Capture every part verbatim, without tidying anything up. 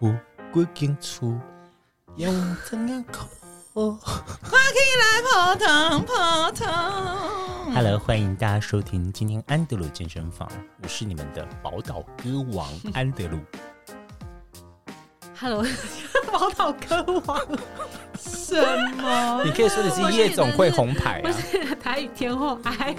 有几间厝，用怎样口？ 花起来扑腾扑腾。 Hello， 欢迎大家收听今天安德鲁健身房，我是你们的宝岛歌王安德鲁。 Hello， 宝岛歌王什么？ 你可以说你是夜总会红牌啊！ 我是台语天后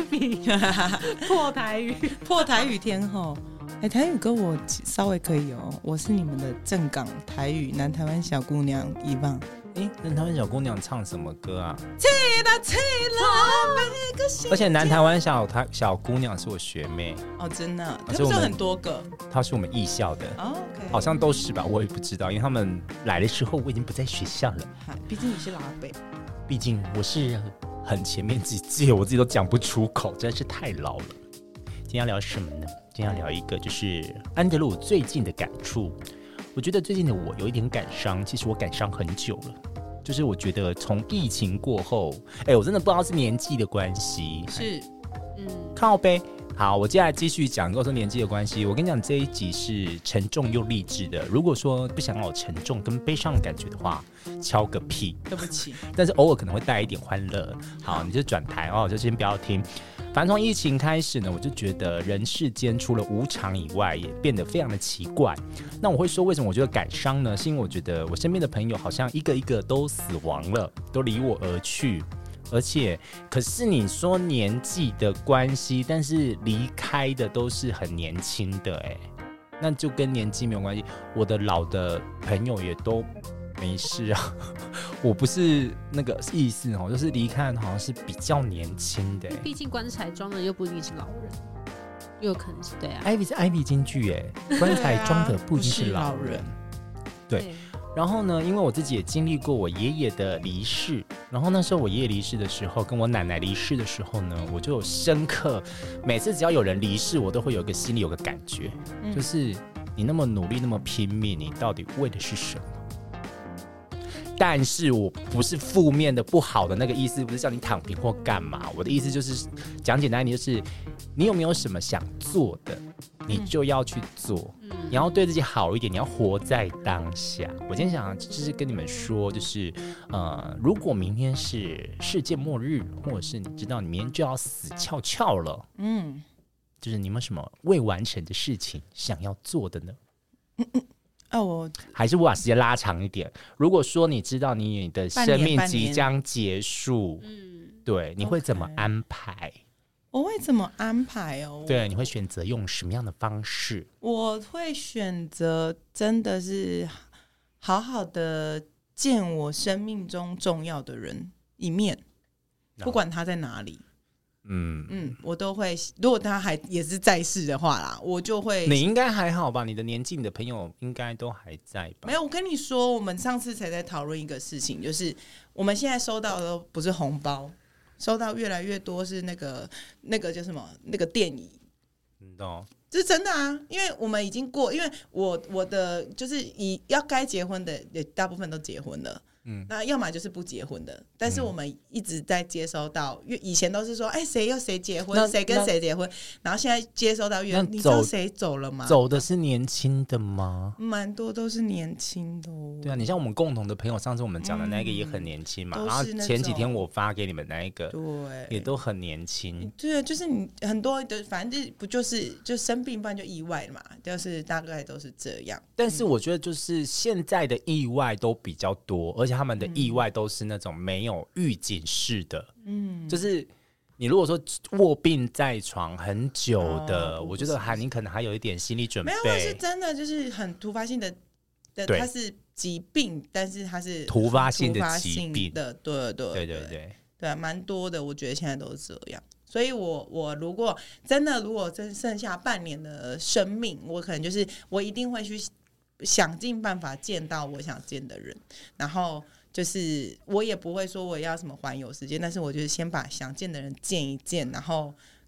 Ivy， 破台语破台语天后。哎、欸，台语歌我稍微可以哦，我是你们的正港台语南台湾小姑娘伊旺。 哎，南台湾小姑娘唱什么歌啊？ 气啦气啦，每个心。 而且南台湾小台小姑娘是我学妹哦，真的，她不是有很多个？ 她是我们艺校的， 哦 okay、 好像都是吧，我也不知道，因为他们来的时候我已经不在学校了。 毕竟你是老北， 毕竟我是很前面几届，我自己都讲不出口，真的是太老了。今天要聊什么呢？今天要聊一个就是安德鲁最近的感触。我觉得最近的我有一点感伤，其实我感伤很久了。就是我觉得从疫情过后，哎，我真的不知道是年纪的关系， 是， 嗯， 靠背。好，我接下来继续讲，如果说年纪的关系，我跟你讲这一集是沉重又励志的。如果说不想要有沉重跟悲伤的感觉的话，敲个屁， 对不起。 但是偶尔可能会带一点欢乐。好，你就转台哦，就先不要听。反正从疫情开始呢，我就觉得人世间除了无常以外，也变得非常的奇怪。那我会说为什么我觉得感伤呢？是因为我觉得我身边的朋友好像一个一个都死亡了，都离我而去。而且，可是你说年纪的关系，但是离开的都是很年轻的，哎，那就跟年纪没有关系。我的老的朋友也都没事啊，我不是那个意思哦，就是离开好像是比较年轻的， 毕竟棺材装的又不一定是老人，又有可能是对啊。 Ivy 是 Ivy 金句哎，棺材装的不一定是老人，对。对，然后呢，因为我自己也经历过我爷爷的离世，然后那时候我爷爷离世的时候，跟我奶奶离世的时候呢，我就有深刻，每次只要有人离世，我都会有一个心里有个感觉，嗯、就是你那么努力，那么拼命，你到底为的是什么？但是我不是负面的不好的那个意思，不是叫你躺平或干嘛。我的意思就是讲简单一点，就是你有没有什么想做的，你就要去做。嗯、你要对自己好一点，你要活在当下。我今天想就是跟你们说，就是呃，如果明天是世界末日，或者是你知道你明天就要死翘翘了，嗯，就是你们有什么未完成的事情想要做的呢？嗯嗯哦、我还是我把时间拉长一点。如果说你知道你的生命即将结束，嗯，对，你会怎么安排？ Okay. 我会怎么安排哦？ 对，你会选择用什么样的方式？ 我会选择真的是好好的见我生命中重要的人一面，不管他在哪里。嗯嗯，我都会。如果他还也是在世的话啦，我就会。 你应该还好吧？你的年纪，你的朋友应该都还在吧？ 没有，我跟你说，我们上次才在讨论一个事情，就是我们现在收到的不是红包，收到越来越多是那个那个叫什么那个电椅。 你懂？ 这是真的啊，因为我们已经过，因为我我的就是以要该结婚的也大部分都结婚了。嗯，那要么就是不结婚的，但是我们一直在接收到，因为以前都是说，哎，谁又谁结婚，谁跟谁结婚，然后现在接收到越，你知道谁走了吗？ 走的是年轻的吗？ 蛮多都是年轻的哦。 对啊，你像我们共同的朋友，上次我们讲的那个也很年轻嘛，嗯、然后前几天我发给你们那一个，对，也都很年轻。 对，就是你很多的，反正不就是就生病，不然就意外嘛，就是大概都是这样。 但是我觉得就是现在的意外都比较多，而且他们的意外都是那种没有预警式的，嗯，就是你如果说卧病在床很久的，哦、我觉得还你可能还有一点心理准备。 没有，是真的就是很突发性的，它是疾病，但是它是突发性的疾病的，对对对对对对，蛮多的。我觉得现在都是这样。所以我我如果真的如果真剩下半年的生命，我可能就是我一定会去想尽办法见到我想见的人，然后就是我也不会说我要什么环游世界，但是我就是先把想见的人见一见，然后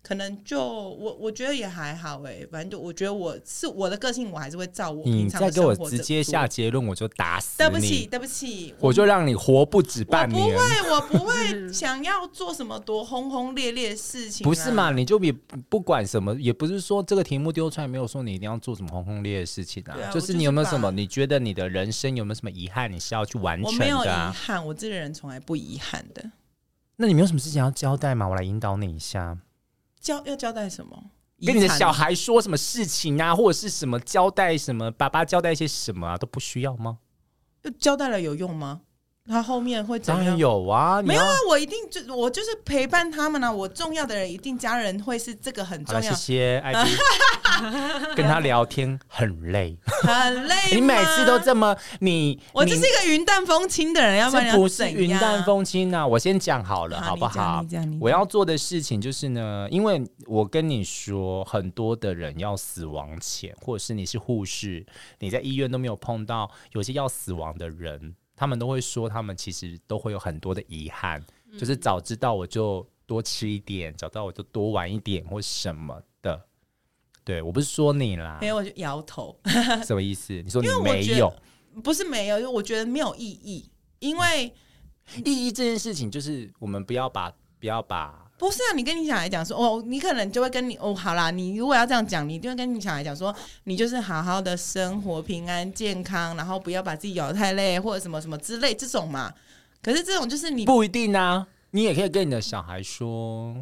可能就我我觉得也还好哎、欸，反正就我觉得我是我的个性，我还是会照我平常的生活。 你再给我直接下结论，我就打死你！ 对不起，对不起， 我就让你活不止半年。 我不会，我不会想要做什么多轰轰烈烈的事情、啊。 不是嘛？你就也不管什么，也不是说这个题目丢出来没有说你一定要做什么轰轰烈烈的事情啊。啊就是你有没有什么？你觉得你的人生有没有什么遗憾？你是要去完成的、啊？ 我没有遗憾，我这个人从来不遗憾的。 那你没有什么事情要交代吗？我来引导你一下。 交要交代什么？ 跟你的小孩说什么事情啊，或者是什么交代什么，爸爸交代一些什么啊，都不需要吗？ 交代了有用吗？他后面会怎么样？ 当然有啊， 没有啊，我一定就我就是陪伴他们啊。我重要的人一定家人会是这个很重要。 谢谢艾比，跟他聊天很累， 很累。 你每次都这么你， 我就是一个云淡风轻的人，要不然这不是云淡风轻啊！我先讲好了，好不好？我要做的事情就是呢，因为我跟你说，很多的人要死亡前，或者是你是护士，你在医院都没有碰到有些要死亡的人。他们都会说，他们其实都会有很多的遗憾、嗯，就是早知道我就多吃一点，早知道我就多玩一点，或什么的。对，我不是说你啦， 没有，我就摇头。 什么意思？你说你没有？ 不是没有，我觉得没有意义，因为意义这件事情，就是我们不要把不要把。 不是啊，你跟你小孩讲说，哦，你可能就会跟你哦，好啦，你如果要这样讲，你一定会跟你小孩讲说，你就是好好的生活，平安健康，然后不要把自己咬得太累，或者什么什么之类这种嘛。可是这种就是你不一定啊，你也可以跟你的小孩说，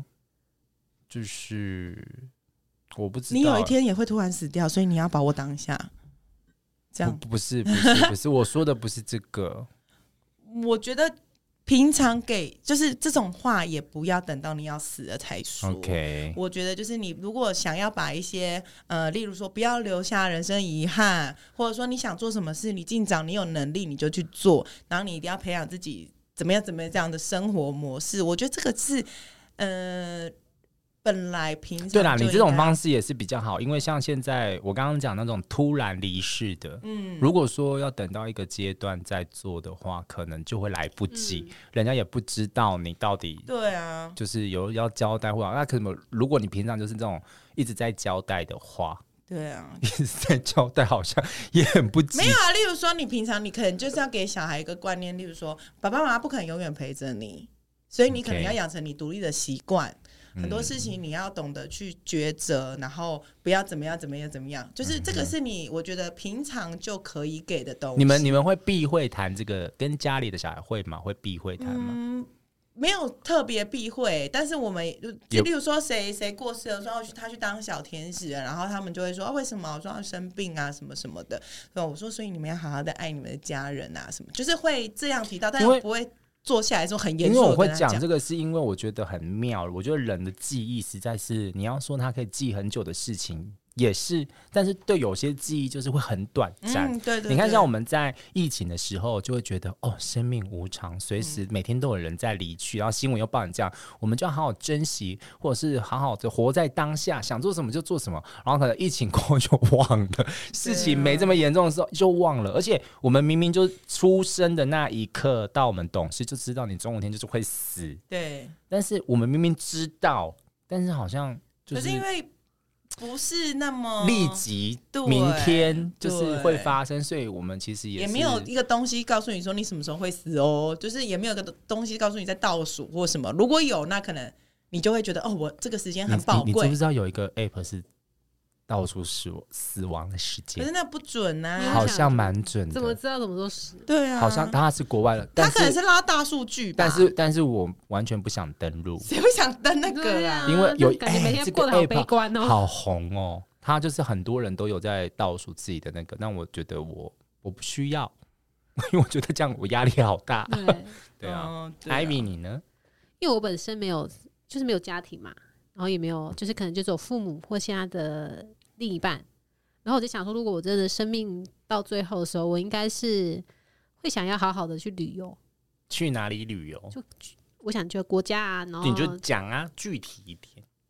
就是我不知道， 你有一天也会突然死掉，所以你要把握当下。这样不, 不是不是不是，我说的不是这个， 我觉得。平常给就是这种话也不要等到你要死了才说。 Okay. 我觉得就是你如果想要把一些呃，例如说不要留下人生遗憾，或者说你想做什么事，你尽早你有能力你就去做，然后你一定要培养自己怎么样怎么样这样的生活模式。我觉得这个是呃。本来平常对啦，你这种方式也是比较好，因为像现在我刚刚讲那种突然离世的，嗯，如果说要等到一个阶段再做的话，可能就会来不及，嗯、人家也不知道你到底对啊， 就是有要交代或者那可能如果你平常就是这种一直在交代的话。 对啊， 一直在交代，好像也很不急。 没有啊，例如说，你平常你可能就是要给小孩一个观念，例如说，爸爸妈妈不可能永远陪着你，所以你可能要养成你独立的习惯。Okay.很多事情你要懂得去抉择，然后不要怎么样怎么样怎么样，就是这个是你我觉得平常就可以给的东西。 你们你们会避讳谈这个，跟家里的小孩会吗？会避讳谈吗？ 嗯，没有特别避讳，但是我们就例如说谁谁过世了，说他去当小天使了，然后他们就会说、啊、为什么？我说他生病啊什么什么的，我说所以你们要好好的爱你们的家人啊什么，就是会这样提到，但是不会。坐下来说很严肃， 因为我会讲这个，是因为我觉得很妙。我觉得人的记忆实在是，你要说他可以记很久的事情，也是，但是对有些记忆就是会很短暂。 嗯，对 对, 对。 你看，像我们在疫情的时候，就会觉得哦，生命无常，随时每天都有人在离去，然后新闻又报成这样，我们就要好好珍惜，或者是好好的活在当下，想做什么就做什么。然后可能疫情过后就忘了，事情没这么严重的时候就忘了。而且我们明明就出生的那一刻到我们懂事，就知道你总有一天就是会死。 对。 但是我们明明知道，但是好像就是。 可是因为不是那么立即，明天就是会发生，所以我们其实也是也没有一个东西告诉你说你什么时候会死哦，就是也没有一个东西告诉你在倒数或什么。如果有，那可能你就会觉得哦，我这个时间很宝贵。 你, 你知不知道有一个 app 是倒数死亡的时间？ 可是那不准啊， 好像蛮准的。 怎么知道怎么说死？ 对啊， 好像它是国外的， 它可能是拉大数据吧。 但是但是我完全不想登录， 谁会想登那个啊？ 因为有感觉每天过得好悲观哦， 欸、好红哦。它就是很多人都有在倒数自己的那个，但我觉得我我不需要，因为我觉得这样我压力好大。 对对啊，艾米、哦啊、你呢？ 因为我本身没有，就是没有家庭嘛，然后也没有，就是可能就只有父母或现在的另一半。然后我就想说，如果我真的生命到最后的时候，我应该是会想要好好的去旅游。 去哪里旅游？ 就我想去国家啊，然后你就讲啊，具体一点。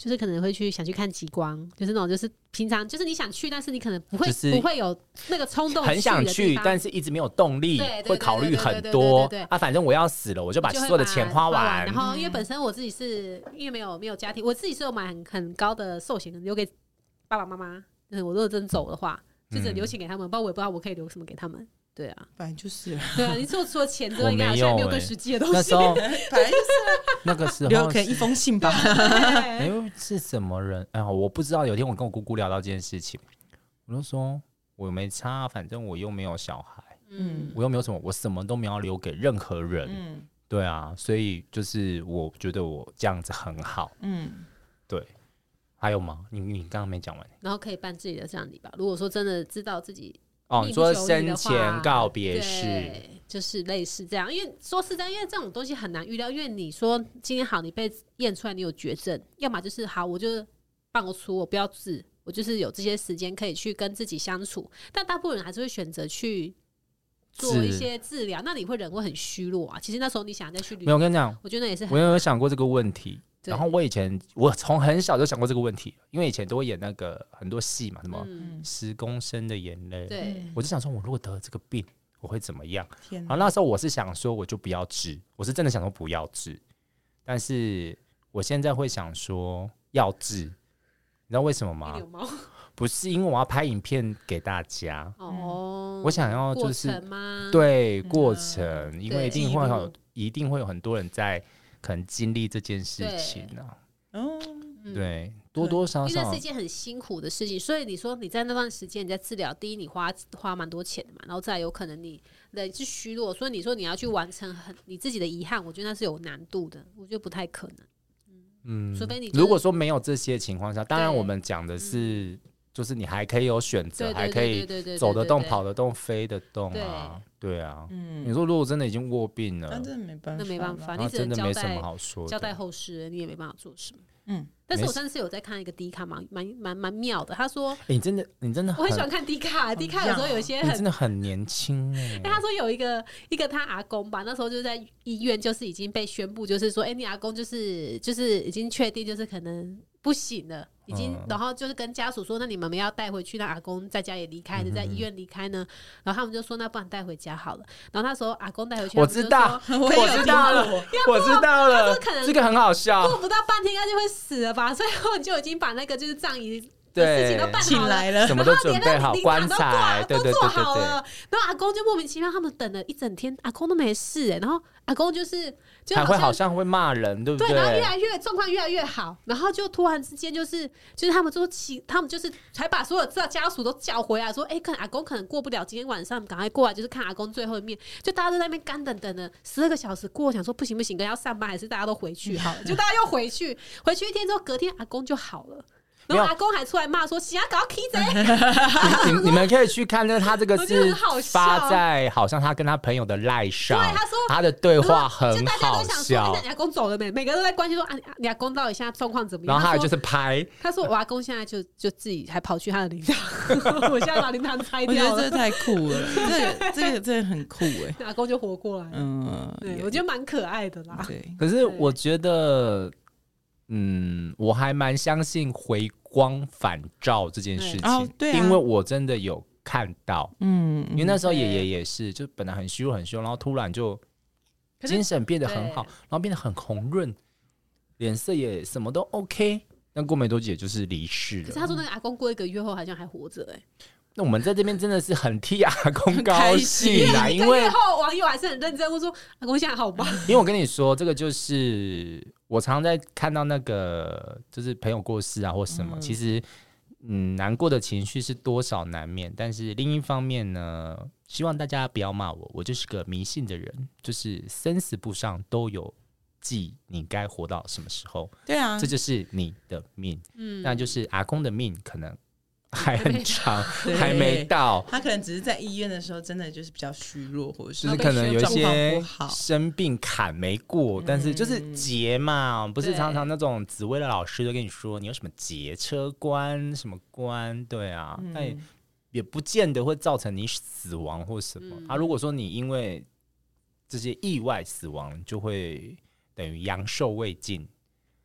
就是可能会去想去看极光，就是那种就是平常就是你想去，但是你可能不会、 就是、 不会有那个冲动， 很想去，但是一直没有动力， 对对对对对对对对对， 会考虑很多啊。反正我要死了，我就把所有的钱花完。 完然后因为本身我自己是因为没有没有家庭，我自己是有买很很高的寿险留给爸爸妈妈，就是我如果真走的话，就只能留钱给他们，不然我也不知道我可以留什么给他们。对啊， 本来就是对啊，你除了钱之外，应该好像没有更实际的东西。 那时候本来就是那个时候留给一封信吧。 哎呦，是什么人？哎，我不知道。有一天我跟我姑姑聊到这件事情，我就说我没差，反正我又没有小孩，嗯，我又没有什么，我什么都没有留给任何人，嗯，对啊，所以就是我觉得我这样子很好，嗯，对。还有吗？你你刚刚没讲完。 然后可以办自己的葬礼吧。如果说真的知道自己。 哦，你说生前告别式， 就是类似这样。因为说实在，因为这种东西很难预料。因为你说今天好，你被验出来你有绝症，要么就是好，我就放出，我不要治，我就是有这些时间可以去跟自己相处。但大部分人还是会选择去做一些治疗，那你会人会很虚弱啊。其实那时候你想再去旅， 没有，我跟你讲， 我觉得也是很。 我有想过这个问题。然后我以前我从很小就想过这个问题，因为以前都会演那个很多戏嘛，什么十公升的眼泪， 对， 我就想说，我如果得了这个病，我会怎么样？然后那时候我是想说，我就不要治，我是真的想说不要治。但是我现在会想说要治，你知道为什么吗？不是因为我要拍影片给大家哦，我想要就是过程吗？ 对过程，嗯、因为一定会有一定会有很多人在。可能经历这件事情啊，哦，对，多多少少， 因为那是一件很辛苦的事情，所以你说你在那段时间你在治疗，第一你花花蛮多钱的嘛，然后再来有可能你人是虚弱，所以你说你要去完成很你自己的遗憾，我觉得那是有难度的，我觉得不太可能。嗯，除非你、就是、 如果说没有这些情况下，当然我们讲的是。就是你还可以有选择，还可以走得动、跑得动、飞得动啊，对啊。嗯，你说如果真的已经卧病了， 那真的没办法， 那没办法，你只能交代交代后事，你也没办法做什么。嗯，但是我上次有在看一个迪卡，蛮蛮蛮蛮妙的。他说， 你真的你真的， 我很喜欢看迪卡，迪卡有时候有一些很真的很年轻哎。 他说有一个一个他阿公吧，那时候就在医院，就是已经被宣布，就是说，哎，你阿公就是就是已经确定，就是可能不行了。已经，然后就是跟家属说，那你们要带回去，那阿公在家也离开，还是在医院离开呢？然后他们就说，那不然带回家好了。然后那时候阿公带回去， 我知道，我知道了，我知道了，这个很好笑。 过不到半天，应该就会死了吧？所以他们就已经把那个就是葬仪的事情都办好了， 了什么都准备好，棺材都做好了。然后阿公就莫名其妙，他们等了一整天，阿公都没事哎、欸。然后阿公就是就还会好像会骂人，对不对？ 对，然后越来越状况越来越好，然后就突然之间就是就是他们说起，他们就是才把所有家属都叫回来，说哎，可能阿公可能过不了今天晚上，赶快过来，就是看阿公最后一面。就大家都在那边干等等的十二个小时过，想说不行不行，要上班还是大家都回去好了？就大家又回去，回去一天之后，隔天阿公就好了。然后阿公还出来骂说：“其他搞 K 贼！” 你你们可以去看，那他这个是发在好像他跟他朋友的赖上， 对，他说他的对话很好笑。 大家都想说：“你阿公走了没？”每个人都在关心说：“啊，你阿公到底现在状况怎么样？” 然后他就是拍， 他说：“我阿公现在就就自己还跑去他的灵堂，我现在把灵堂拆掉了。” 我觉得这太酷了，这个这个真的很酷哎！ 阿公就活过来了，嗯，对，我觉得蛮可爱的啦。 对，可是我觉得。嗯，我还蛮相信回光返照这件事情， 哦对啊、 因为我真的有看到，嗯，因为那时候爷爷也是，就本来很虚弱很虚弱，然后突然就精神变得很好，然后变得很红润，脸色也什么都 OK， 但过没多久也就是离世了。 可是他说那个阿公过一个月后好像还活着哎、欸。 那我们在这边真的是很替阿公高兴啦，因为后网友还是很认真，我说阿公现在好吗？ 因为我跟你说，这个就是我常常在看到那个，就是朋友过世啊或什么，嗯、其实嗯难过的情绪是多少难免，但是另一方面呢，希望大家不要骂我，我就是个迷信的人，就是生死簿上都有记你该活到什么时候， 对啊， 这就是你的命，嗯，那就是阿公的命可能。还很长，还没到。 他可能只是在医院的时候，真的就是比较虚弱，或者是就是可能有一些生病坎没过，嗯、但是就是劫嘛，不是常常那种紫薇的老师都跟你说你有什么劫车关什么关，对啊，嗯、但 也, 也不见得会造成你死亡或什么。嗯、啊，如果说你因为这些意外死亡，就会等于阳寿未尽。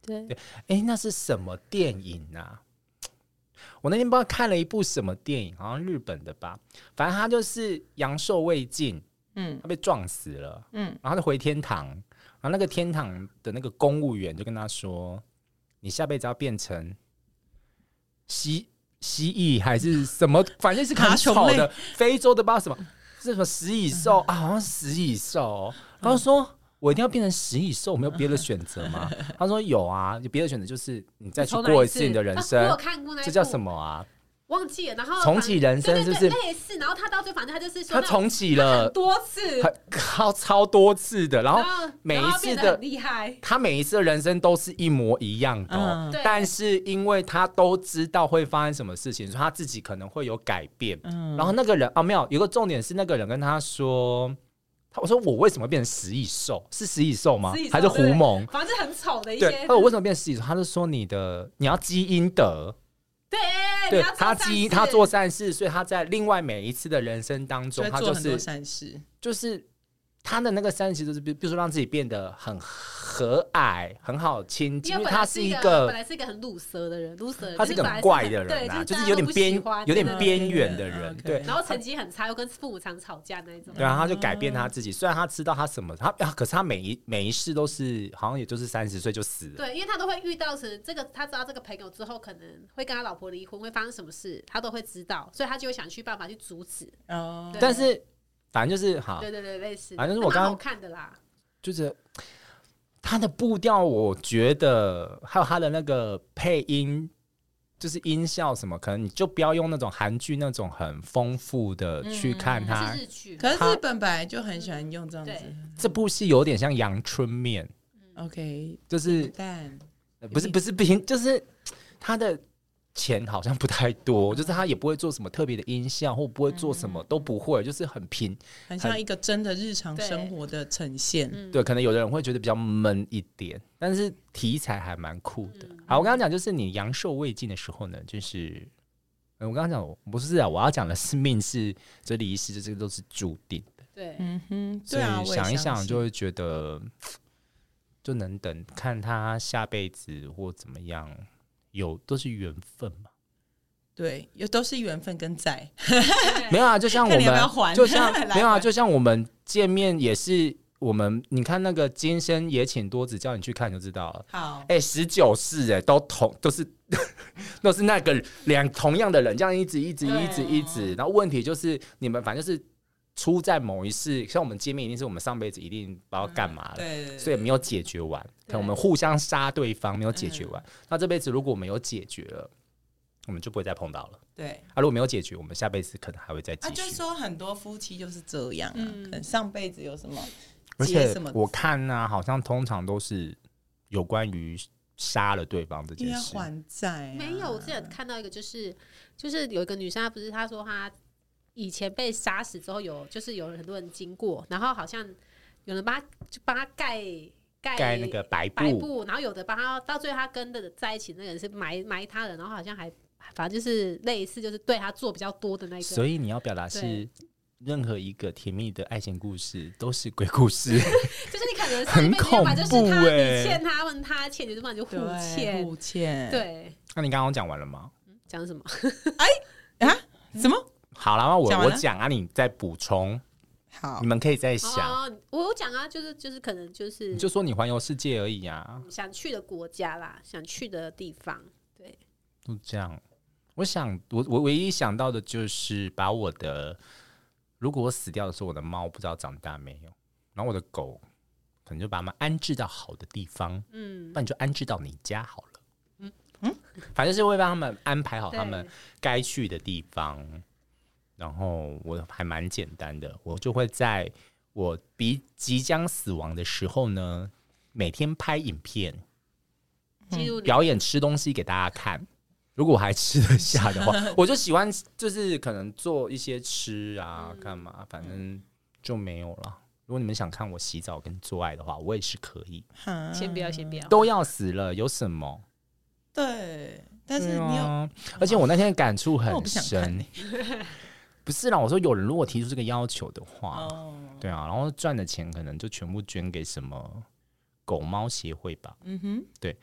对对，哎，那是什么电影啊？我那天不知道看了一部什么电影，好像日本的吧，反正他就是阳寿未尽，嗯，他被撞死了，嗯，然后他就回天堂，然后那个天堂的那个公务员就跟他说，你下辈子要变成蜥蜥蜴还是什么，反正是很丑的非洲的不知道什么，是什么食蚁兽啊，好像是食蚁兽，然后说。我一定要变成食蚁兽，我没有别的选择吗？他说有啊，有别的选择就是你再去过一次你的人生。 啊、我有看过那一部， 这叫什么啊？ 忘记了。然后重启人生是不是？ 对对对类似，然后他到最后反正他就是说他重启了很多次， 超超多次的，然后每一次的厉害， 他每一次的人生都是一模一样的、哦嗯，但是因为他都知道会发生什么事情，所以他自己可能会有改变。嗯、然后那个人啊，没有，有个重点是那个人跟他说。我说我为什么变成食蚁兽？是食蚁兽吗？还是狐獴？ 反正很丑的一些。 对，我为什么变食蚁兽？他就说你的你要积阴德。 对， 对他基因他做善事，所以他在另外每一次的人生当中，他就是做善事， 就是他的那个善事，就是比如说让自己变得很和蔼、很好亲近，因为他是一个本来是一个很鲁蛇的人，鲁蛇他是一个很怪的人啊，就是有点边有点边缘的人，对。 然后成绩很差，又跟父母常吵架那一种。 对啊，他就改变他自己，虽然他知道他什么，他可是他每一每一世都是好像也就是三十岁就死了。 对，因为他都会遇到是这个，他知道这个朋友之后可能会跟他老婆离婚，会发生什么事，他都会知道，所以他就会想去办法去阻止。哦， 但是。反正就是好， 对对对，类似。 反正就是我刚刚看的啦， 就是他的步调，我觉得还有他的那个配音，就是音效什么，可能你就不要用那种韩剧那种很丰富的去看它。 嗯、是日剧， 可是日本本来就很喜欢用这样子。 这部戏有点像阳春面、 嗯、，OK， 就是不是不是不行，就是他的。钱好像不太多，就是他也不会做什么特别的音效，或不会做什么、嗯、都不会，就是很平， 很像一个真的日常生活的呈现。 对，对可能有的人会觉得比较闷一点，但是题材还蛮酷的。嗯、好，我刚刚讲就是你阳寿未尽的时候呢，就是我刚刚讲不是啊，我要讲的是命是这离世，这个都是注定的。 对， 嗯哼，对啊， 所以想一想就会觉得，就能等看他下辈子或怎么样。有都是缘分嘛， 对，有都是缘分跟债， 没有啊，就像我们，要要就像没有啊，就像我们见面也是我们，你看那个今生也请多指教，你去看就知道了。 好， 哎、欸，十九世哎，都同都是都是那个两同样的人，这样一直一直一直一直，然后问题就是你们反正就是。出在某一世，像我们见面一定是我们上辈子一定不知道干嘛了、嗯，对对对，所以没有解决完，可能我们互相杀对方没有解决完。那这辈子如果我们有解决了，我们就不会再碰到了。 对， 啊，如果没有解决，我们下辈子可能还会再继续。 啊，就是说很多夫妻就是这样啊，嗯、可能上辈子有什么， 而且我看啊，好像通常都是有关于杀了对方这件事， 因为还债、啊。 没有，我之前看到一个，就是就是有一个女生，她不是她说她。以前被杀死之后有，就是有很多人经过，然后好像有人帮他就帮他盖盖盖那个白布， 白布，然后有的帮他到最后他跟的在一起那个人是埋埋他的，然后好像还反正就是类似就是对他做比较多的那个。 所以你要表达是任何一个甜蜜的爱情故事都是鬼故事， 就是你可能上一辈子要么就是他你欠他问他欠，就是不然就互欠互欠。 对， 那你刚刚讲完了吗？ 讲、嗯、什么？ 哎啊什么？ 好了，那我我讲啊，你再补充。 好， 你们可以再想。 哦、我有讲啊，就是就是可能就是你就说你环游世界而已啊， 想去的国家啦，想去的地方，对， 就这样。我想，我我唯一想到的就是把我的，如果我死掉的时候，我的猫不知道长大没有，然后我的狗可能就把它们安置到好的地方，嗯，不然就安置到你家好了，嗯嗯，反正是会帮他们安排好他们该去的地方。然后我还蛮简单的，我就会在我比即将死亡的时候呢，每天拍影片， 嗯、 表演吃东西给大家看。如果我还吃得下的话，我就喜欢就是可能做一些吃啊，干嘛，反正就没有了。如果你们想看我洗澡跟做爱的话，我也是可以。 先不要，先不要， 都要死了，有什么？ 对，但是你有， 啊、而且我那天感触很深。不是啦，我说有人如果提出这个要求的话，哦、对啊，然后赚的钱可能就全部捐给什么狗猫协会吧。嗯哼，对。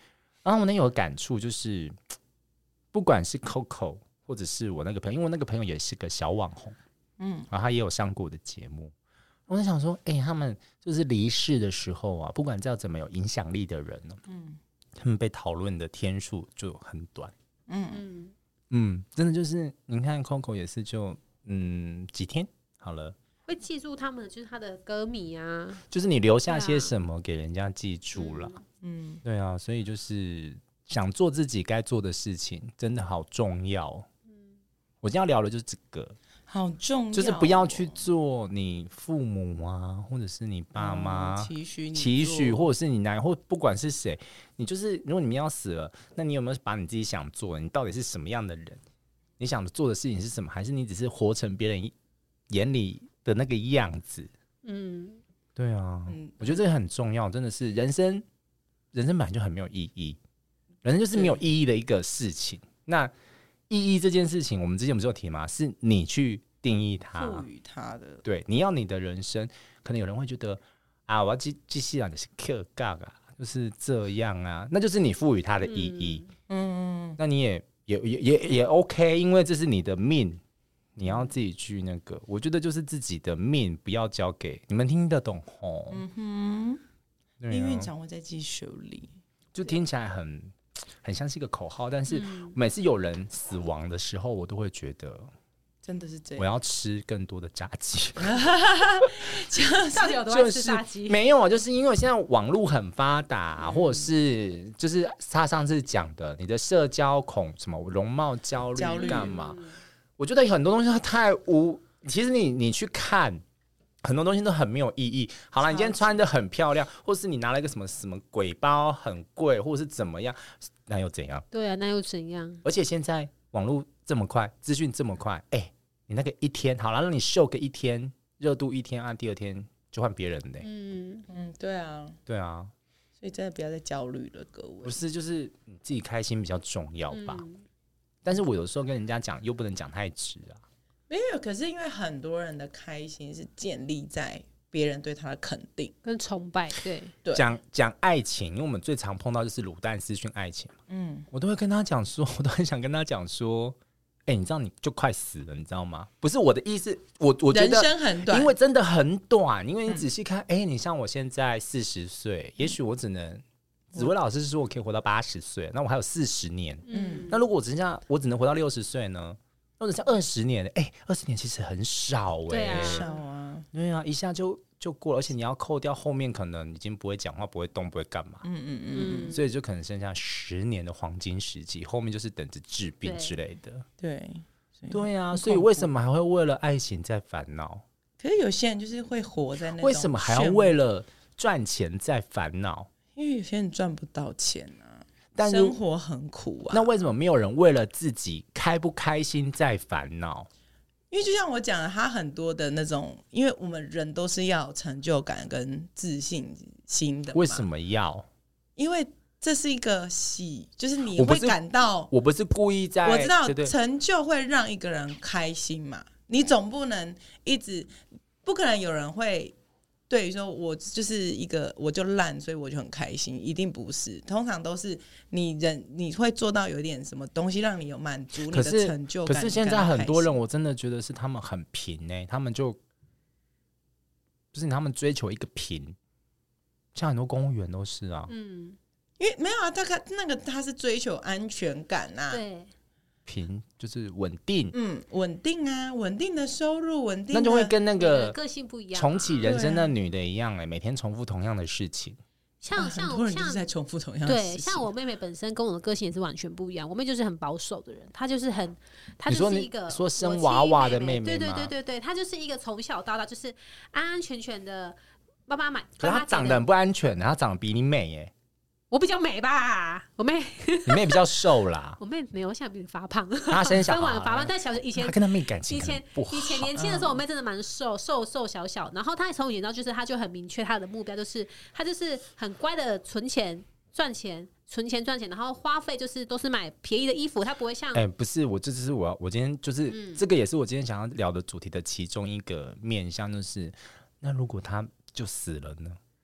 然后我那有感触就是，不管是 Coco 或者是我那个朋友，因为我那个朋友也是个小网红，嗯，然后他也有上过我的节目。我在想说，哎、欸，他们就是离世的时候啊，不管再怎么有影响力的人呢、啊，嗯，他们被讨论的天数就很短，嗯嗯嗯，真的就是你看 Coco 也是就嗯几天好了。 会记住他们就是他的歌迷啊， 就是你留下些什么给人家记住了，嗯，对啊，所以就是想做自己该做的事情，真的好重要。嗯，我今天要聊的就是这个， 好重要、哦， 就是不要去做你父母啊，或者是你爸妈、 嗯、期许你期许，或者是你男，或不管是谁，你就是如果你们要死了，那你有没有把你自己想做的，你到底是什么样的人？你想做的事情是什么？还是你只是活成别人眼里的那个样子？嗯，对啊，嗯、我觉得这个很重要，真的是人生，人生本来就很没有意义，人生就是没有意义的一个事情。那意义这件事情，我们之前不是有提吗？是你去定义它， 赋予它的。 对，你要你的人生，可能有人会觉得啊，我要继继续啊，你是 Q 杠啊，就是这样啊，那就是你赋予它的意义。嗯嗯，那你也也也也也 OK， 因为这是你的命。你要自己去那个，我觉得就是自己的命不要交给你们，听得懂吼？嗯哼， 命运掌握在自己手里， 就听起来很很像是一个口号，但是每次有人死亡的时候，我都会觉得真的是这样。 我要吃更多的炸鸡， 到底有多爱吃炸鸡？ 就是、没有，就是因为现在网络很发达，或者是就是他上次讲的，你的社交恐什么容貌焦虑干嘛？我觉得很多东西太无，其实你你去看很多东西都很没有意义。好了，你今天穿得很漂亮，或是你拿了一个什么什么鬼包很贵，或者是怎么样，那又怎样？ 对啊，那又怎样？ 而且现在网络这么快，资讯这么快，哎、欸，你那个一天好了，让你秀个一天，热度一天啊，第二天就换别人嘞、欸。 嗯嗯，对啊， 对啊， 所以真的不要再焦虑了，各位。 不是，就是你自己开心比较重要吧。嗯，但是我有时候跟人家讲，又不能讲太直啊。 没有，可是因为很多人的开心是建立在别人对他的肯定跟崇拜。对， 讲讲爱情，因为我们最常碰到就是卤蛋私讯爱情嘛。嗯，我都会跟他讲说，我都很想跟他讲说，哎、欸，你知道你就快死了，你知道吗？不是我的意思，我我觉得人生很短， 因为真的很短，因为你仔细看，哎、嗯欸，你像我现在四十岁，也许我只能。紫薇老师说我可以活到八十岁，那我还有四十年。嗯，那如果我只剩我只能活到六十岁呢？那我只剩二十年，哎、欸，二十年其实很少哎、欸， 对啊， 少啊， 对啊，一下就就过了，而且你要扣掉后面可能已经不会讲话、不会动、不会干嘛。嗯嗯嗯，所以就可能剩下十年的黄金时期，后面就是等着治病之类的。 对， 对啊，所以为什么还会为了爱情在烦恼？ 可是有些人就是会活在那种， 为什么还要为了赚钱在烦恼？ 因为有些人赚不到钱啊，但生活很苦啊。 那为什么没有人为了自己开不开心在烦恼？ 因为就像我讲的，他很多的那种，因为我们人都是要有成就感跟自信心的嘛。 为什么要？ 因为这是一个喜，就是你会感到， 我不是故意在， 我知道对对， 成就会让一个人开心嘛。你总不能一直，不可能有人会。对于说我就是一个我就烂，所以我就很开心，一定不是，通常都是你人你会做到有点什么东西让你有满足你的成就感。 可是现在很多人我真的觉得是他们很平欸，他们就就是他们追求一个平，像很多公务员都是啊，嗯， 因为没有啊，大概那个他是追求安全感啊， 对。 平就是稳定， 嗯，稳定啊，稳定的收入，稳定的， 那就会跟那个个性不一样， 重启人生的女的一样、欸，哎、啊，每天重复同样的事情。 像像很多人就是在重复同样的事情。 对，像我妹妹本身跟我的个性也是完全不一样。我妹就是很保守的人，她就是很，她就是一个你说生娃娃的妹妹吗？ 对对对对对，她就是一个从小到大就是安安全全的，爸爸买。 可是她长得很不安全，她长得比你美耶、欸。 我比较美吧，我妹， 你妹比较瘦啦。 我妹没有，现在比你发胖。 她生小孩， 生完发胖，但小以前她跟她妹感情以前不好。 以前年轻的时候，我妹真的蛮瘦，瘦瘦小小。然后她从以前到就是，她就很明确她的目标，就是她就是很乖的存钱赚钱，存钱赚钱，然后花费就是都是买便宜的衣服，她不会像…… 哎、欸，不是，我这只是我我今天就是、嗯、这个也是我今天想要聊的主题的其中一个面向，就是那如果她就死了呢？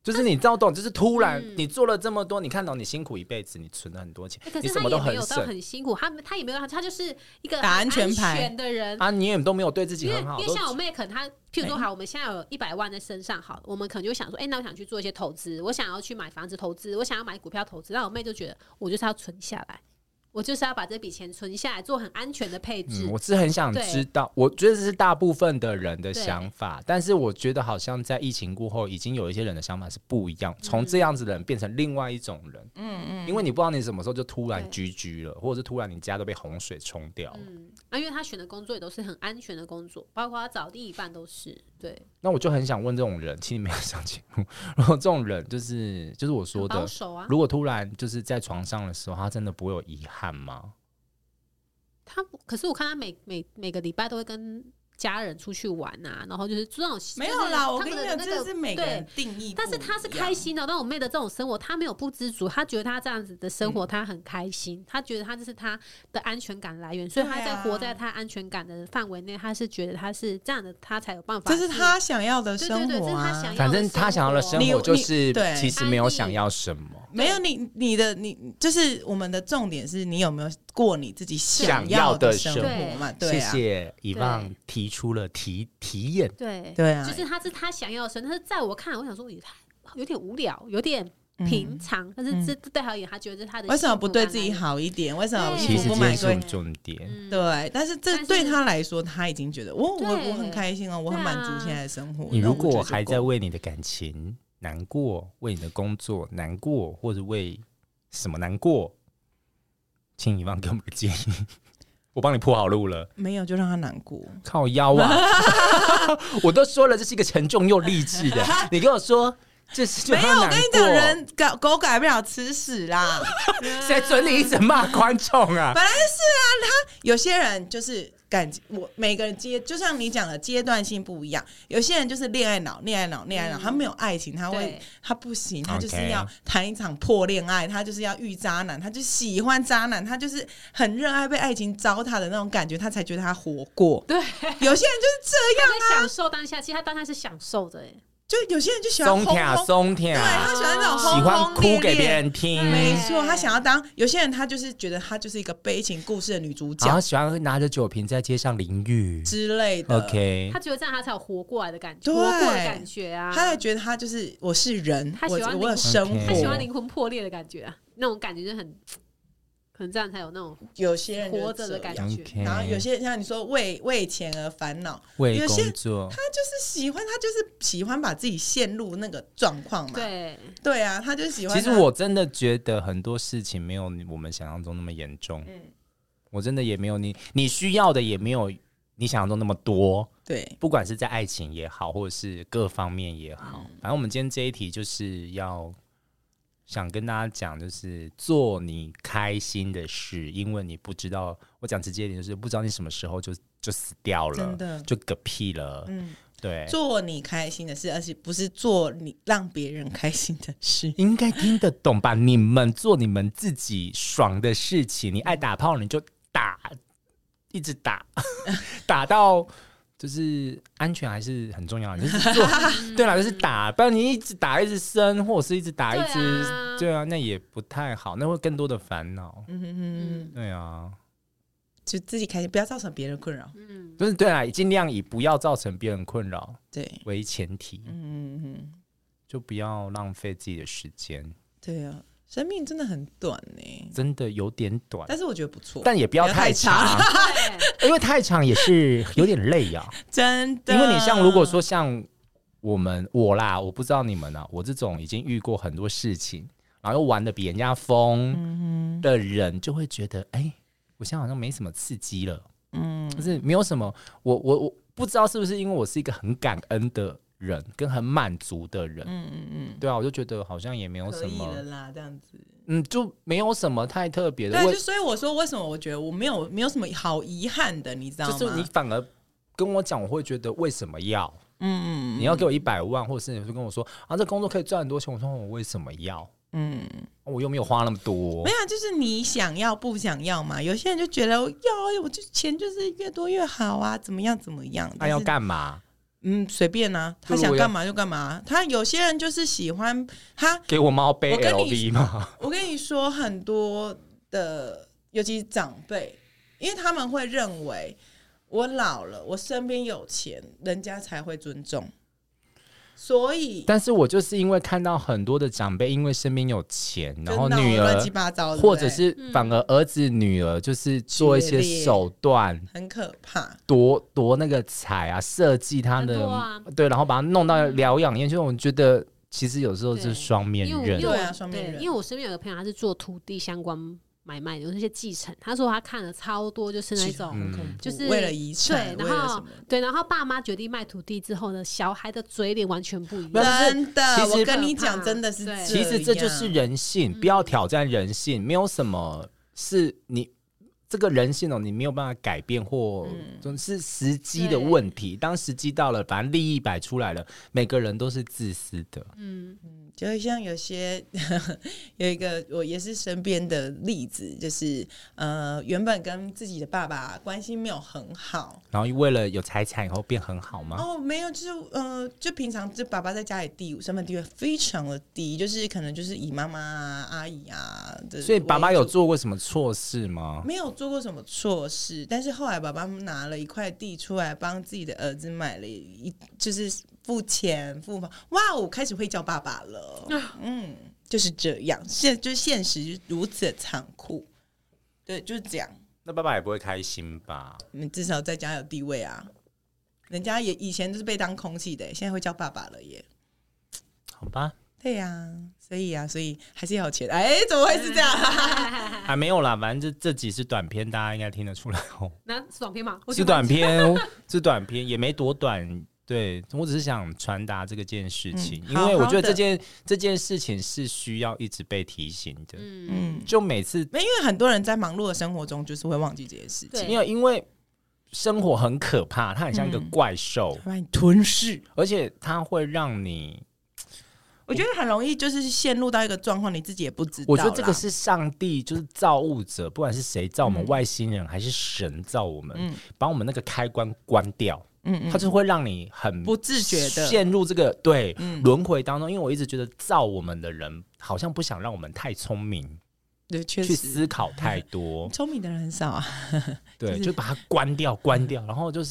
就是你知道懂，就是突然你做了这么多，你看到你辛苦一辈子，你存了很多钱，你什么都很省，可是他也没有到很辛苦，他他也没有，他就是一个打安全牌的人啊，你也都没有对自己很好。 因为像我妹，可能她，譬如说好，我们现在有一百万在身上，好，我们可能就想说，哎、欸，那我想去做一些投资，我想要去买房子投资，我想要买股票投资，那我妹就觉得我就是要存下来。我就是要把这笔钱存下来，做很安全的配置。 嗯、我是很想知道，我觉得这是大部分的人的想法，但是我觉得好像在疫情过后，已经有一些人的想法是不一样，从这样子的人变成另外一种人。嗯嗯，因为你不知道你什么时候就突然居居了，或者是突然你家都被洪水冲掉了。 嗯，啊，因为他选的工作也都是很安全的工作，包括他找另一半都是对。 那我就很想问这种人，其实没有上节目，如果这种人就是就是我说的， 保守啊， 如果突然就是在床上的时候，他真的不会有遗憾吗？ 他可是我看他每每每个礼拜都会跟家人出去玩啊，然后就是这种没有啦，我跟你讲， 那这是每个人定义。 但是他是开心的，但我妹的这种生活，他没有不知足，他觉得他这样子的生活他很开心，嗯、他觉得他这是他的安全感来源，所以他在活在他安全感的范围内，他是觉得他是这样的，他才有办法。 这是他想要的生活、啊， 对对对，这是他想要的生活。 反正他想要的生活就是其实没有想要什么。 没有你你的你就是我们的重点是你有没有过你自己想要的生活嘛？对， 谢谢以望提出了提提验。 对对啊， 就是他是他想要的生活，但是在我看来，我想说也太有点无聊，有点平常，嗯、但是这对他而言，他觉得这是他的。 为什么不对自己好一点？为什么其实不买贵？ 重点、 嗯、对，但是这对他来说，他已经觉得我我我很开心哦，我很满足现在的生活。 你如果还在为你的感情难过，为你的工作难过，或者为什么难过，请以望给我们个建议。我帮你铺好路了， 没有就让他难过， 靠腰啊！我都说了，这是一个沉重又励志的，你跟我说这是就没有。我跟你讲，人狗改不了吃屎啦， 谁准你一直骂观众啊？ 本来是啊，他有些人就是感我每个人阶，就像你讲的阶段性不一样，有些人就是恋爱脑，恋爱脑，恋爱脑，他没有爱情，他会他不行，他就是要谈一场破恋爱，他就是要遇渣男，他就喜欢渣男，他就是很热爱被爱情糟蹋的那种感觉，他才觉得他活过。 对， 有些人就是这样啊， 他在享受当下，其实他当下是享受的哎。 就有些人就喜欢松甜松甜， 对他喜欢那种轰轰烈烈， 喜欢哭给别人听， 没错，他想要当。有些人他就是觉得他就是一个悲情故事的女主角， 然后喜欢拿着酒瓶在街上淋雨之类的。 OK， 他觉得这样他才有活过来的感觉，活过的感觉啊。 他才觉得他就是我是人， 他喜欢我有生活， 他喜欢灵魂破裂的感觉啊，那种感觉就很。可能这样才有那种有些人活着的感觉， okay. 然后有些像你说为为钱而烦恼， 为工作， 他就是喜欢，他就是喜欢把自己陷入那个状况嘛。 对对啊，他就喜欢。 其实我真的觉得很多事情没有我们想象中那么严重。嗯，我真的也没有你你需要的也没有你想象中那么多。 对， 不管是在爱情也好，或者是各方面也好，嗯、反正我们今天这一题就是要。想跟大家讲，就是做你开心的事，因为你不知道，我讲直接一点，就是不知道你什么时候就就死掉了， 真的就嗝屁了。嗯，对， 做你开心的事，而且不是做你让别人开心的事， 应该听得懂吧？你们做你们自己爽的事情，你爱打炮你就打，一直打，打到。就是安全还是很重要，就是做对啦，就是打，不然你一直打一直生，或者是一直打一直对 啊, 对啊，那也不太好，那会更多的烦恼。嗯哼哼，对啊， 就自己开心，不要造成别人困扰。 嗯，就是对啦，尽量以不要造成别人困扰对为前提。嗯哼，就不要浪费自己的时间。 对啊。生命真的很短呢、欸， 真的有点短， 但是我觉得不错， 但也不要太长，因为太长也是有点累呀、啊。 真的， 因为你像如果说像我们我啦，我不知道你们啊，我这种已经遇过很多事情，然后又玩得比人家疯的人，就会觉得，哎、欸，我现在好像没什么刺激了，嗯，就是没有什么，我我我不知道是不是因为我是一个很感恩的。人跟很满足的人，嗯嗯嗯，对啊，我就觉得好像也没有什么可以了啦，这样子， 嗯，就没有什么太特别的。 对，所以我说为什么我觉得我没有没有什么好遗憾的，你知道吗？ 就是你反而跟我讲，我会觉得为什么要？嗯嗯，你要给我一百万，或者是你会跟我说啊，这工作可以赚很多钱，我说我为什么要？嗯，我又没有花那么多。 没有，就是你想要不想要嘛？有些人就觉得要，我就钱就是越多越好啊，怎么样怎么样？ 那、啊、要干嘛？ 嗯，随便啊，他想干嘛就干嘛。他有些人就是喜欢他给我猫背 L V 吗？ 我跟你说，很多的，尤其是长辈，因为他们会认为我老了，我身边有钱，人家才会尊重。所以， 但是我就是因为看到很多的长辈，因为身边有钱，然后女儿乱七八糟， 或者是反而儿子、女儿就是做一些手段， 很可怕， 夺夺那个彩啊，设计他的、啊、对，然后把它弄到疗养院，就我觉得其实有时候是双面刃， 对啊，双面刃。 因为我身边有个朋友，他是做土地相关买卖的，有那些继承。他说他看了超多，就是那种， 嗯、 就是为了遗产， 对，然后对，然后爸妈决定卖土地之后呢，小孩的嘴脸完全不一样。 真的，我跟你讲，真的是这样， 其实这就是人性，嗯、不要挑战人性，没有什么是你。这个人性哦，你没有办法改变，或总是时机的问题。当时机到了，反正利益摆出来了，每个人都是自私的。 嗯嗯，就像有些呵呵有一个我也是身边的例子，就是呃，原本跟自己的爸爸关系没有很好， 然后为了有财产以后变很好吗？ 哦，没有，就是呃，就平常就爸爸在家里地身份地位非常的低，就是可能就是以妈妈啊、阿姨啊， 所以爸爸有做过什么错事吗？ 没有做过什么错事，但是后来爸爸拿了一块地出来帮自己的儿子买了一，就是付钱付房，哇，我开始会叫爸爸了，嗯，就是这样，现就是现实如此的残酷，对，就是这样。 那爸爸也不会开心吧？ 你至少在家有地位啊，人家也以前都是被当空气的，现在会叫爸爸了耶。 好吧。 对呀、啊，所以啊，所以还是要有钱。哎，怎么会是这样？ 还没有啦，反正这这集是短片，大家应该听得出来哦。 那是短片吗？ 是短片，是短片，也没多短。对，我只是想传达这个件事情，嗯、因为我觉得这件这件事情是需要一直被提醒的。嗯，就每次，因为很多人在忙碌的生活中，就是会忘记这件事情。 因为因为生活很可怕，它很像一个怪兽， 把、嗯、你吞噬， 而且它会让你。 我觉得很容易就是陷入到一个状况，你自己也不知道。 我觉得这个是上帝，就是造物者，不管是谁造我们，嗯、外星人还是神造我们，嗯、把我们那个开关关掉，嗯嗯，它就会让你很不自觉的陷入这个对轮回当中。因为我一直觉得造我们的人好像不想让我们太聪明， 对，确实去思考太多。 聪明的人很少啊， 对，就是、就把它关掉，关掉，然后就是。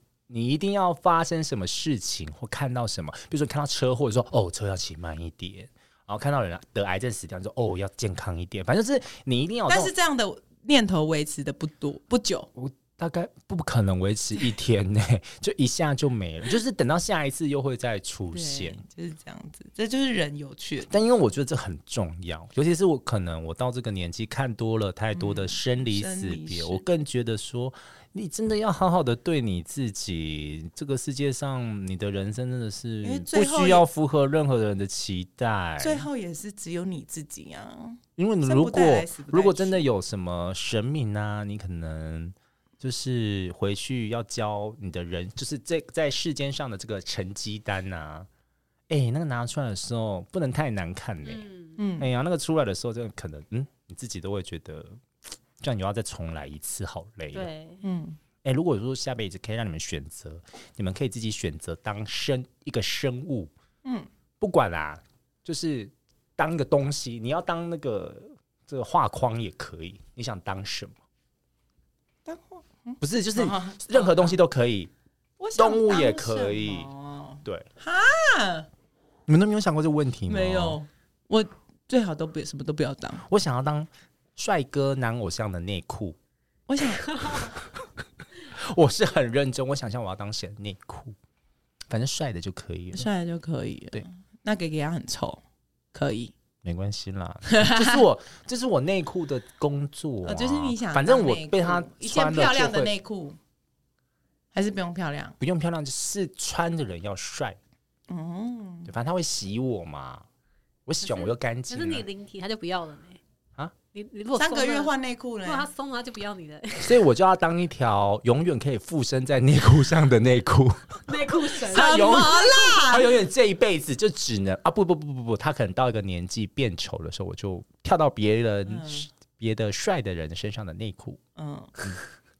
你一定要发生什么事情或看到什么，比如说看到车祸，说哦车要骑慢一点，然后看到人得癌症死掉，说哦要健康一点，反正就是你一定要。 但是这样的念头维持的不多不久， 我大概不可能维持一天内，就一下就没了，就是等到下一次又会再出现， 就是这样子，这就是人有趣的。 但因为我觉得这很重要，尤其是我可能我到这个年纪看多了太多的生离死别、嗯，我更觉得说。你真的要好好的对你自己，这个世界上你的人生真的是不需要符合任何人的期待， 最后也是只有你自己啊。 因为如果如果真的有什么神明啊，你可能就是回去要教你的人，就是在在世间上的这个成绩单啊，哎、欸，那个拿出来的时候不能太难看呢、欸。嗯，哎呀，那个出来的时候，真的可能嗯，你自己都会觉得。这样你要再重来一次，好累。 对， 嗯，哎、欸，如果说下辈子可以让你们选择，你们可以自己选择当生一个生物，嗯，不管啦、啊，就是当一个东西，你要当那个这个画框也可以，你想当什么？ 当画、嗯、 不是，就是任何东西都可以，动物也可以，对。哈，你们都没有想过这个问题吗？ 没有，我最好都不什么都不要当， 我想要当。帅哥男偶像的内裤， 我想， 我是很认真。我想象我要当谁的内裤，反正帅的就可以了， 帅的就可以了。对，那给给他很臭，可以， 没关系啦。这是我，这是我内裤的工作、啊哦， 就是你想， 反正我被他一件漂亮的内裤，还是不用漂亮， 不用漂亮，就是穿的人要帅。嗯，对，反正他会洗我嘛，我洗完我又干净。 可是你灵体他就不要了呢。你你如果三个月换内裤呢？ 如果他松了，他就不要你了。 所以我就要当一条永远可以附身在内裤上的内裤。 内裤神？ 怎么啦？ 他永远这一辈子就只能啊不不不不不，他可能到一个年纪变丑的时候，我就跳到别人别、嗯、的帅的人身上的内裤。嗯，嗯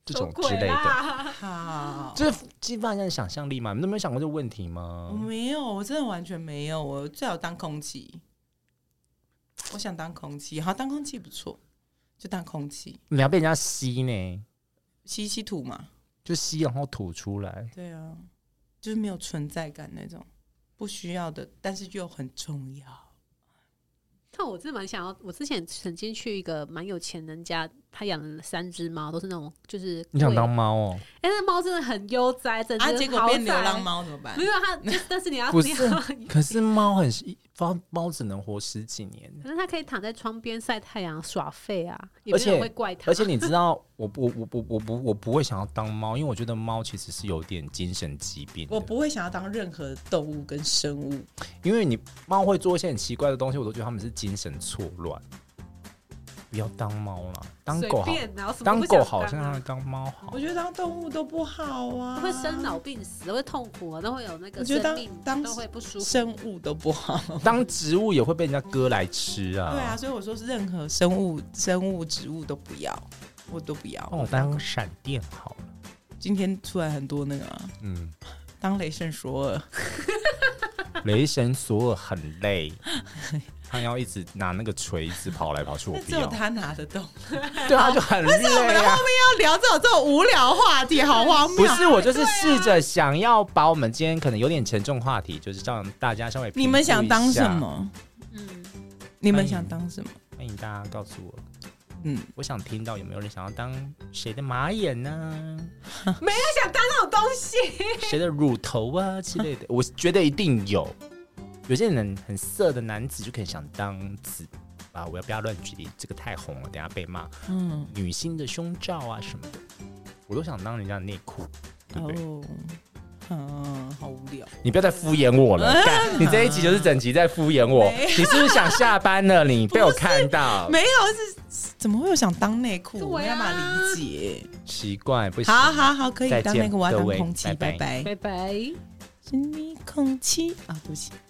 这种之类的。 好， 就是激发人家的想象力嘛。你们都没有想过这个问题吗？ 我没有，我真的完全没有。我最好当空气，我想当空气，好，当空气不错，就当空气。 你要被人家吸呢？ 吸吸吐嘛， 就吸然后吐出来。 对啊，就是没有存在感那种，不需要的，但是又很重要。 但我真的蛮想要，我之前曾经去一个蛮有钱人家，他养了三只猫，都是那种就是你想当猫哦？ 哎、欸，那猫真的很悠哉，整啊，结果变流浪猫怎么办？ 没有它，但是你要不是，可是猫很猫只能活十几年， 可是它可以躺在窗边晒太阳耍废啊，也没有人会怪它。 而且你知道，我我我我我不我不会想要当猫，因为我觉得猫其实是有点精神疾病。 我不会想要当任何动物跟生物， 因为你猫会做一些很奇怪的东西，我都觉得他们是精神错乱。不要当猫了，当狗好，当狗好像当猫好。 我觉得当动物都不好啊， 会生老病死，都会痛苦啊，都会有那个生命，当都会不舒服。 生物都不好， 当植物也会被人家割来吃啊。 对啊，所以我说是任何生物、生物、植物都不要，我都不要。 我当闪电好了。 今天出来很多那个、啊，嗯，当雷神索尔。 雷神索尔很累。他要一直拿那个锤子跑来跑去，我不要。 只有他拿得动， 对啊，就很累啊。 为什么我们后面要聊这种这种无聊话题？好荒谬！ 不是，我就是试着想要把我们今天可能有点沉重话题，就是让大家稍微。 你们想当什么？嗯，你们想当什么？ 欢迎大家告诉我。嗯，我想听到有没有人想要当谁的马眼呢、 啊？没人想当那种东西， 谁的乳头啊之类的，我觉得一定有。有些人很色的男子就可以想当子啊，我要不要乱举例？这个太红了，等一下被骂。嗯，女星的胸罩啊什么的，我都想当人家的内裤，对不对？哦， 嗯，好无聊。 你不要再敷衍我了，你这一集就是整集在敷衍我。你是不是想下班了？你被我看到？ 没有，是怎么会有想当内裤？我没办法理解， 奇怪，不行。 好好好，可以当内裤，我要当空气，拜拜， 拜拜。 是你空气啊，对不起。